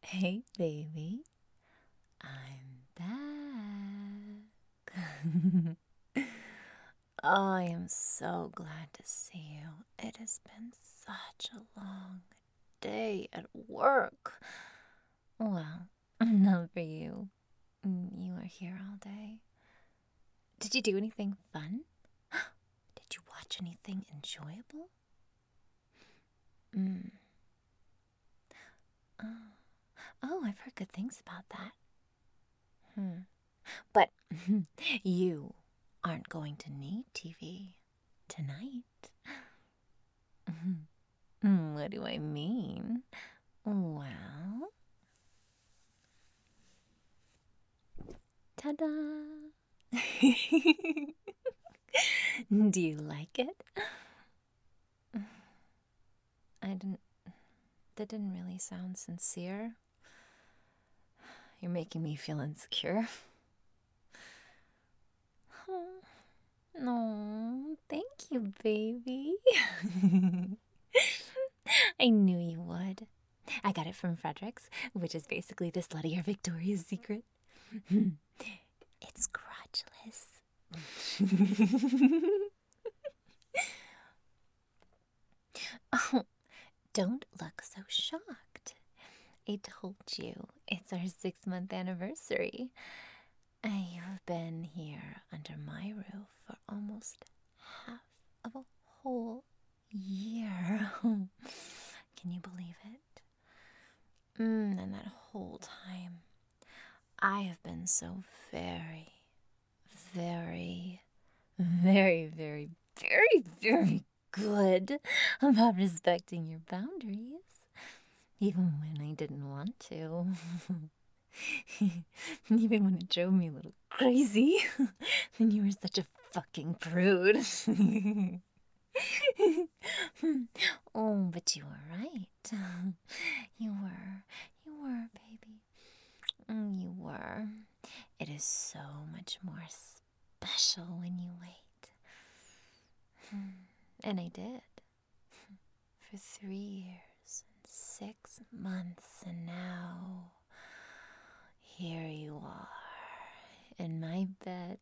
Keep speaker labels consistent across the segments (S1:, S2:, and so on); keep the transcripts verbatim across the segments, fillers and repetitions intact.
S1: Hey, baby. I'm back. Oh, I am so glad to see you. It has been such a long day at work. Well, not for you. You were here all day. Did you do anything fun? Did you watch anything enjoyable? Mm. Oh. Oh, I've heard good things about that. Hmm. But you aren't going to need T V tonight. What do I mean? Well, ta-da! Do you like it? I didn't. That didn't really sound sincere. You're making me feel insecure. Oh, no, thank you, baby. I knew you would. I got it from Fredericks, which is basically the sluttier Victoria's Secret. It's crotchless. Oh, don't look so shocked. I told you it's our six month anniversary. You've been here under my roof for almost half of a whole year. Can you believe it? Mm, and that whole time, I have been so very, very, very, very, very, very good about respecting your boundaries, even when I didn't want to. Even when it drove me a little crazy. And you were such a fucking prude. Oh, but you were right. You were. You were, baby. Mm, You were. It is so much more special when you wait. And I did. For three years and six months, and now here you are in my bed.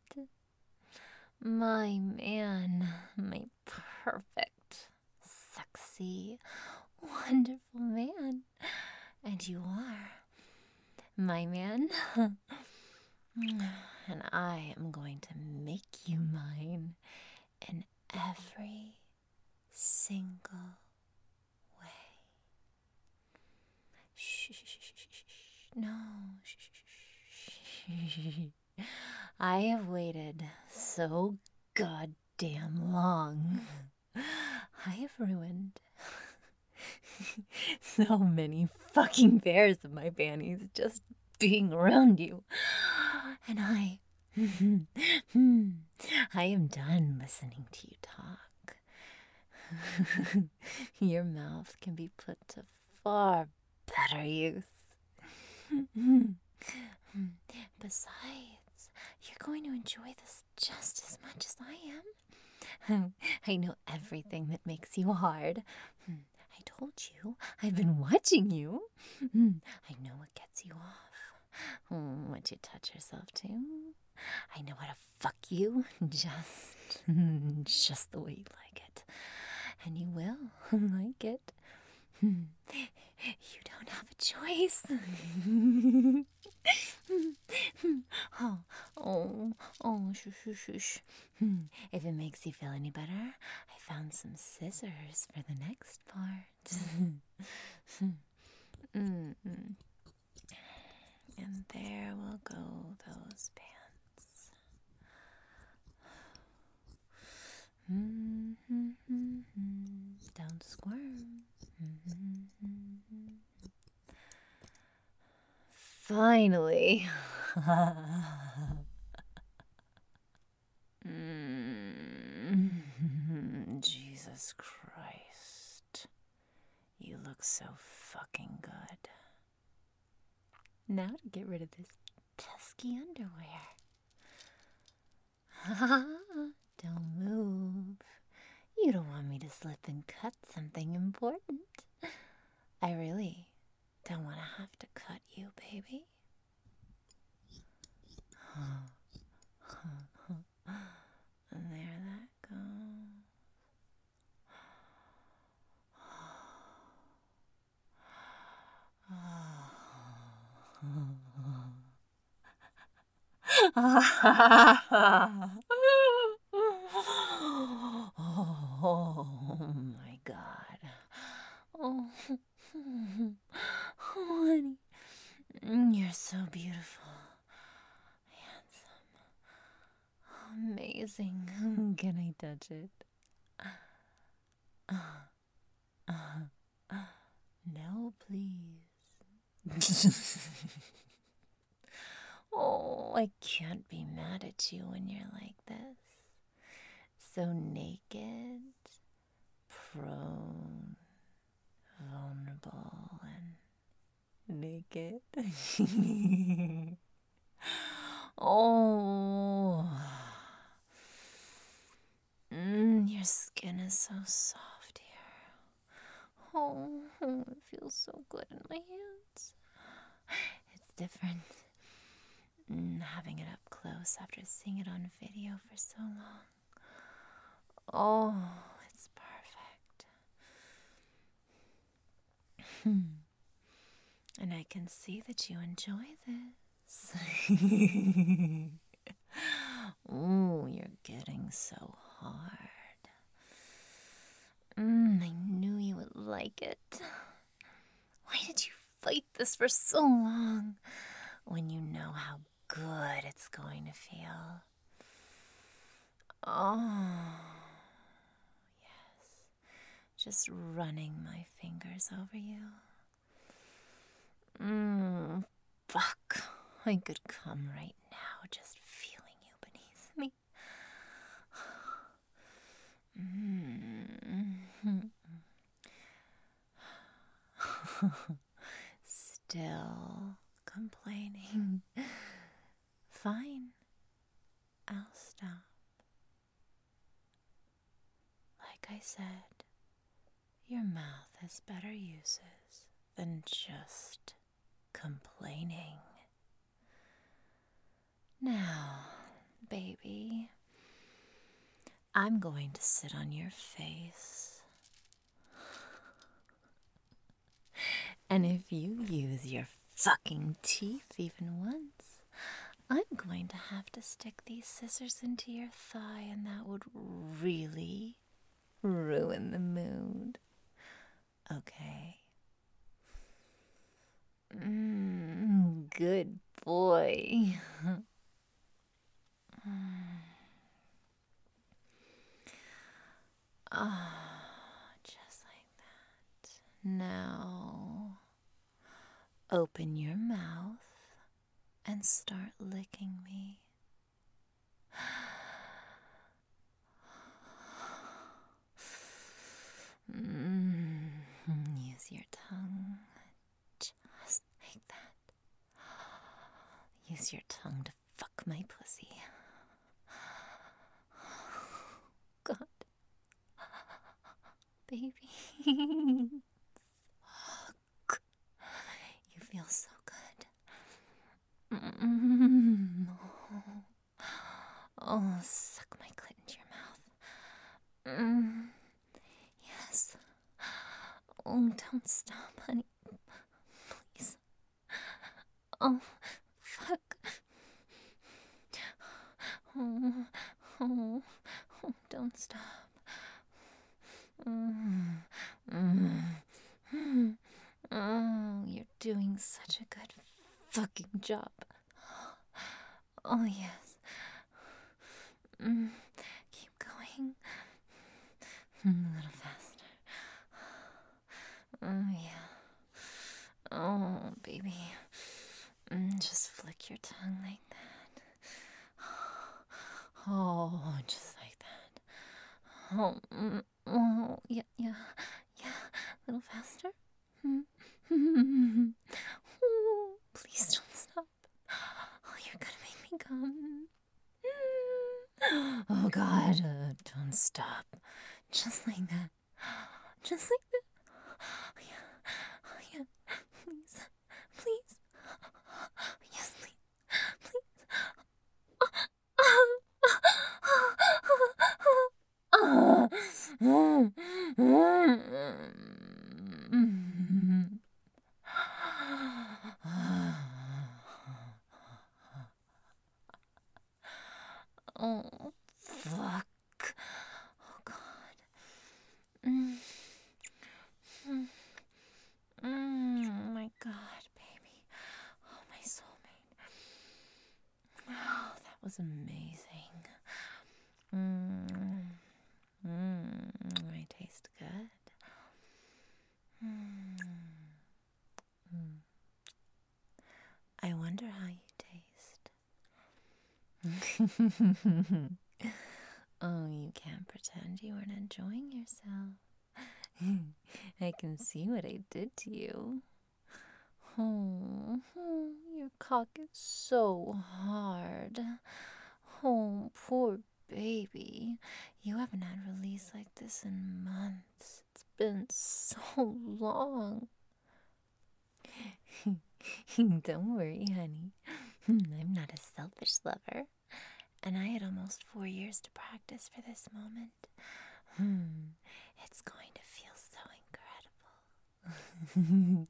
S1: My man, my perfect, sexy, wonderful man. And you are my man. And I am going to make you mine in every single way. Shh, shh, shh, shh, shh, shh. No, shh, shh, shh, shh. I have waited so goddamn long. I have ruined so many fucking pairs of my panties just being around you. And I. I am done listening to you talk. Your mouth can be put to far better use. Besides, you're going to enjoy this just as much as I am. I know everything that makes you hard. I told you, I've been watching you. I know what gets you off, what you touch yourself to. I know how to fuck you just, just the way you like it. And you will like it. You don't have a choice. Oh, oh, oh, shush, shush, shush. If it makes you feel any better, I found some scissors for the next part. Mm-mm. And there will go those pants. Mm-hmm. Don't squirm. Mm-hmm. Finally. Mm. Jesus Christ. You look so fucking good. Now to get rid of this pesky underwear. Don't move. You don't want me to slip and cut something important. I really Don't want to have to cut you, baby. And there that goes. Oh my God. Oh, honey, you're so beautiful, handsome, amazing. Can I touch it? No, please. Oh, I can't be mad at you when you're like this. So naked, prone, vulnerable, and naked. Oh, mm, your skin is so soft here. Oh, it feels so good in my hands. It's different mm, having it up close after seeing it on video for so long. Oh, it's perfect. And I can see that you enjoy this. Ooh, you're getting so hard. Mm, I knew you would like it. Why did you fight this for so long when you know how good it's going to feel? Oh, yes. Just running my fingers over you. Mmm, fuck. I could come right now just feeling you beneath me. Mm. Still complaining. Fine. I'll stop. Like I said, your mouth has better uses than just complaining. Now, baby, I'm going to sit on your face. And if you use your fucking teeth even once, I'm going to have to stick these scissors into your thigh, and that would really ruin the mood. Okay. Mm, good boy. Ah, just like that. Now, open your mouth and start licking me. Mm, use your tongue. Just like that. Use your tongue to fuck my pussy. God. Baby. Fuck. You feel so good. Mm-hmm. Oh, suck my clit into your mouth. Mm. Yes. Oh, don't stop, honey. Please. Oh, fuck. Oh, oh, oh, don't stop. Mm, mm, mm, oh, you're doing such a good fucking job. Oh, yes. Mm, keep going. Mm, a little faster. Oh, yeah. Oh, baby. Mm, just flick your tongue like that. Oh, just like that. Oh, mm, oh, yeah, yeah, yeah. A little faster. Oh, please don't stop. Oh, you're gonna make me come. Oh, God, uh, don't stop. Just like that. Just like that. Oh, yeah. Oh, yeah. Please. Oh, fuck. Oh, God. Mm. Mm. Mm, my God, baby. Oh, my soulmate. Oh, that was amazing. Mm. Mm, I taste good. Mm. Mm. I wonder how you taste. Oh, you can't pretend you weren't enjoying yourself. I can see what I did to you. Oh, oh, your cock is so hard. Oh, poor baby. You haven't had release like this in months. It's been so long. Don't worry, honey. I'm not a selfish lover. And I had almost four years to practice for this moment. Hmm, it's going to feel so incredible.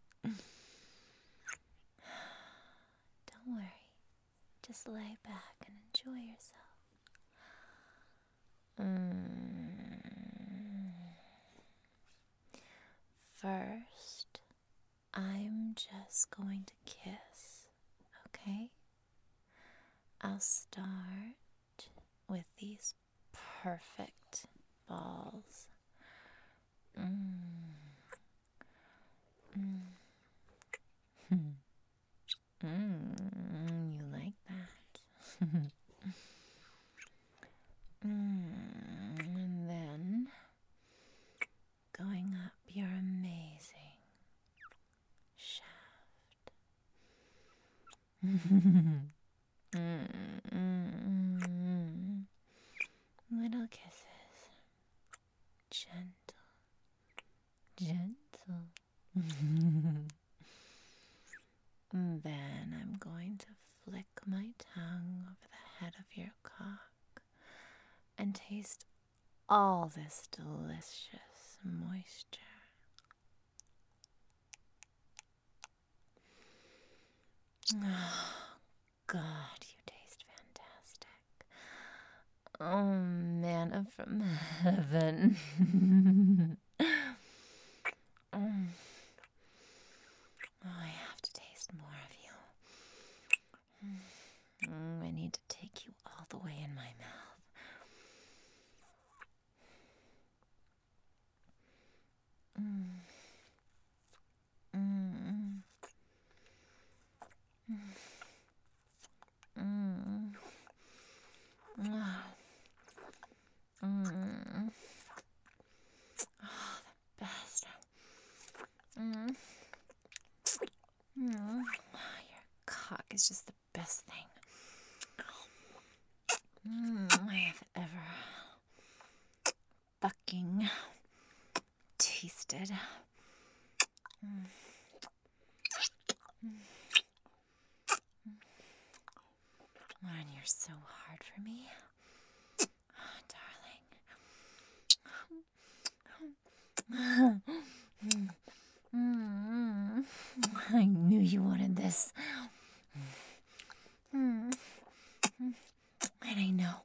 S1: Don't worry. Just lay back and enjoy yourself. Mm. First, I'm just going to kiss, okay? I'll start with these perfect balls. Mm. Mm. Mm, you like that? mm, and then going up your amazing shaft. mm, mm, mm. Little kisses. Gentle. Gentle. Then I'm going to flick my tongue over the head of your cock and taste all this delicious moisture. Oh, God, you taste fantastic. Oh, manna from heaven. mm. Oh, I have to taste more of you. Mm, I need to take you all the way in my mouth. Mm. Mm. Mm. Mm. Mm. Oh, the best. Mm. Mm. Your cock is just the best thing mm, I have ever fucking tasted. Mm. Mm. And you're so hard for me, oh, darling. mm. I knew you wanted this. Mm. And I know.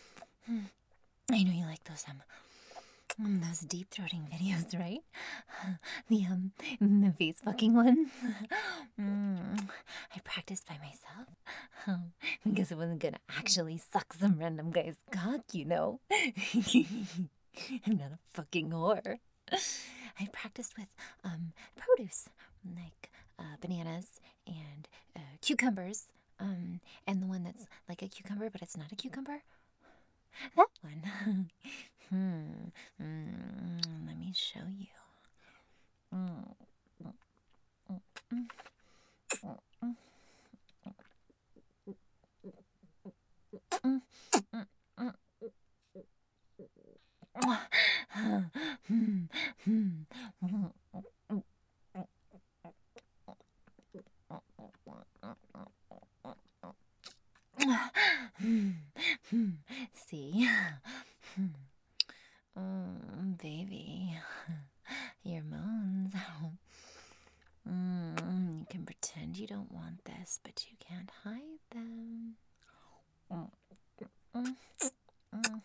S1: I know you like those um Um, those deep throating videos, right? The um, the face fucking ones. mm, I practiced by myself um, because I wasn't gonna actually suck some random guy's cock, you know. I'm not a fucking whore. I practiced with um produce like uh, bananas and uh, cucumbers. Um, and the one that's like a cucumber, but it's not a cucumber. That one. hmm. Mm, let me show you. Mm, mm, mm, mm, mm, mm, mm, mm, mm. Hmm, hmm, hmm, hmm. See? Hmm. Mm, baby. kiss, but you can't hide them. Mm, mm, mm,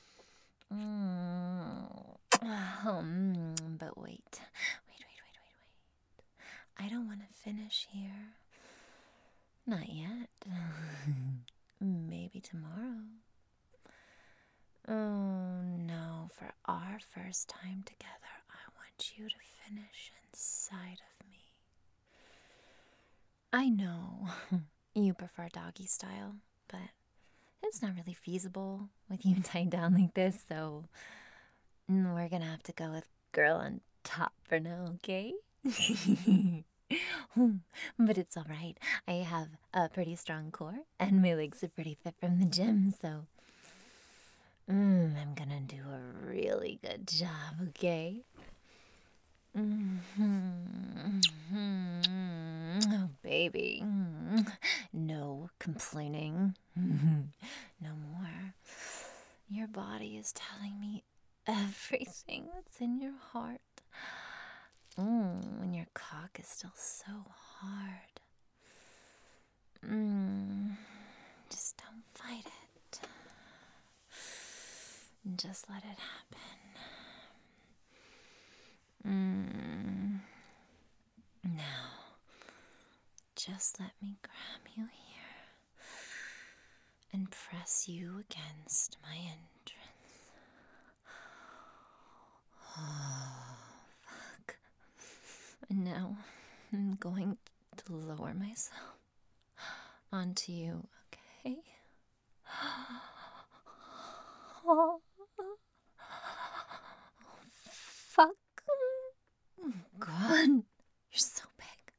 S1: mm. Um, but wait, wait, wait, wait, wait, wait. I don't want to finish here. Not yet. Maybe tomorrow. Oh no, for our first time together, I want you to finish inside of me. I know you prefer doggy style, but it's not really feasible with you tied down like this, so we're gonna have to go with girl on top for now, okay? But it's alright. I have a pretty strong core, and my legs are pretty fit from the gym, so mm, I'm gonna do a really good job, okay? Mm-hmm. Oh, baby. No complaining. No more. Your body is telling me everything that's in your heart. Mm, when your cock is still so hard. Mm, just don't fight it. Just let it happen. Mm. Now, just let me grab you here and press you against my entrance. Oh, fuck. And now I'm going to lower myself onto you, okay? Oh, fuck. God, you're so big.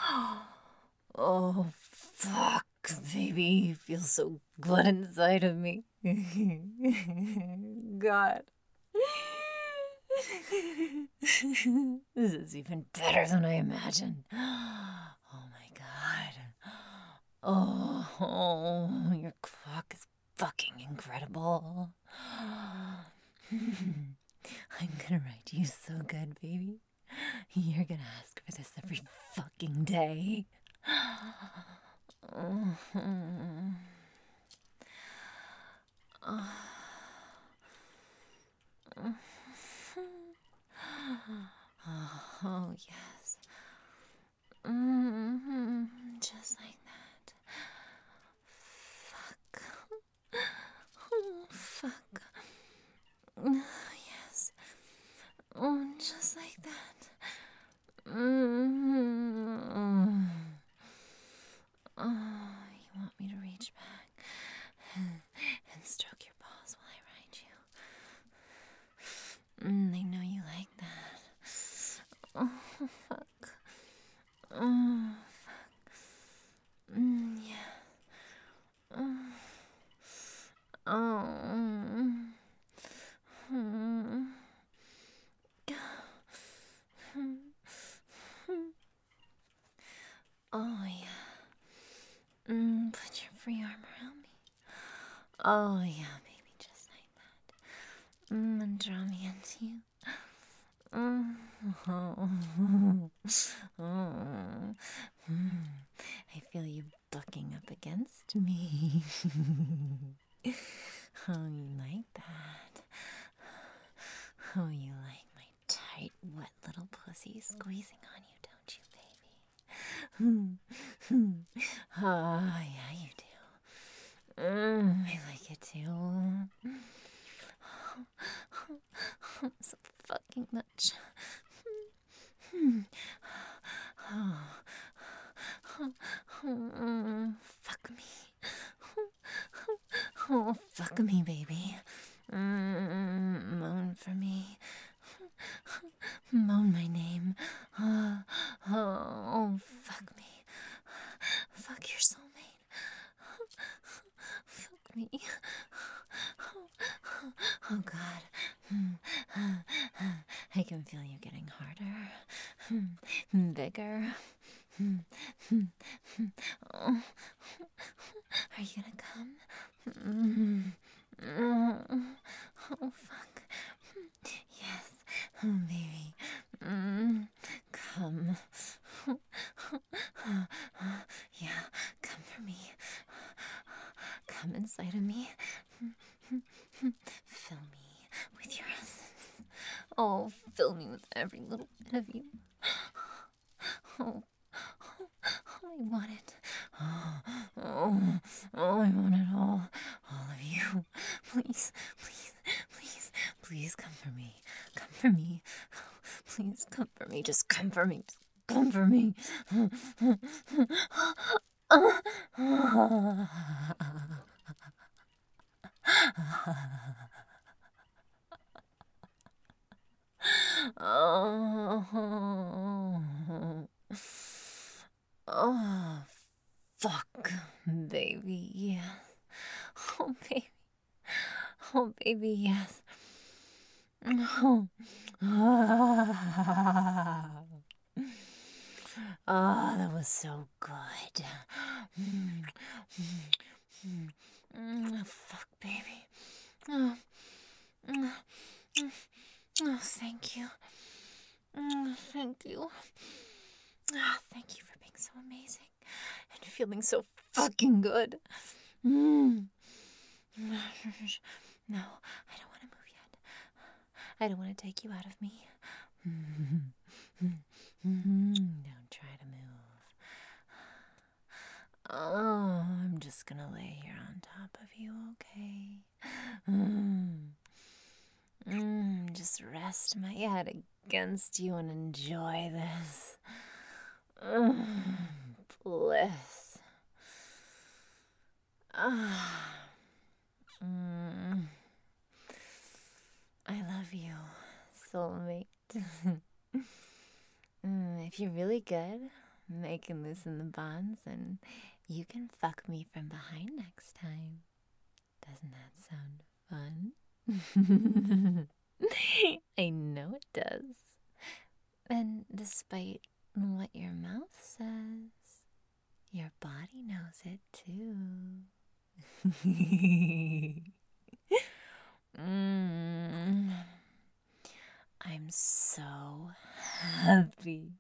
S1: Oh, fuck, baby. You feel so good inside of me. God. This is even better than I imagined. Oh my god. Oh, your clock is fucking incredible. I'm gonna ride you so good, baby. You're gonna ask for this every fucking day. Oh, oh yes. Mm-hmm. Just like that. Fuck. Oh, fuck. Yes. Oh, just like that. Mm-hmm. Oh, you want me to reach back and stroke your balls while I ride you? Mm, I know you like that. Oh, fuck. Oh, fuck. Mm, yeah. Oh. Oh. Mm. Oh, yeah. Mm, put your free arm around me. Oh, yeah, baby, just like that. Mm, and draw me into you. Mm. Oh. Oh. Mm. I feel you bucking up against me. Oh, you like that? Oh, you like my tight, wet little pussy squeezing on you, don't you, baby? Oh, yeah, you do. Mm, I like it too. So fucking much. Oh, fuck me. Oh, fuck me, baby. Mm, moan for me. Moan my name. Oh, oh, fuck me. Fuck your soulmate. Fuck me. Oh, God. I can feel you getting harder. Bigger. Oh. Are you gonna come? Oh, fuck. Yes. Oh, baby. Mm, come. Yeah. every little bit of you. Oh, oh, I want it. Oh, oh, oh, I want it all. All of you. Please, please, please, please come for me. Come for me. Please come for me. Just come for me. Just come for me. Oh, oh, fuck, baby, yes. Oh, baby. Oh, baby, yes. Oh, ah. Oh, that was so good. Mm, mm, mm, mm, fuck, baby. Oh, mm, mm, oh, thank you. Mm, thank you. Ah, thank you for being so amazing and feeling so fucking good. Mm. No, I don't want to move yet. I don't want to take you out of me. Don't try to move. Oh, I'm just gonna lay here on top of you, okay? Mm. Mm, just rest my head against you and enjoy this. Mm, bliss. Ah. Mm. I love you, soulmate. mm, if you're really good, make and loosen the bonds, and you can fuck me from behind next time. Doesn't that sound fun? I know it does. And despite what your mouth says, your body knows it too. mm. I'm so happy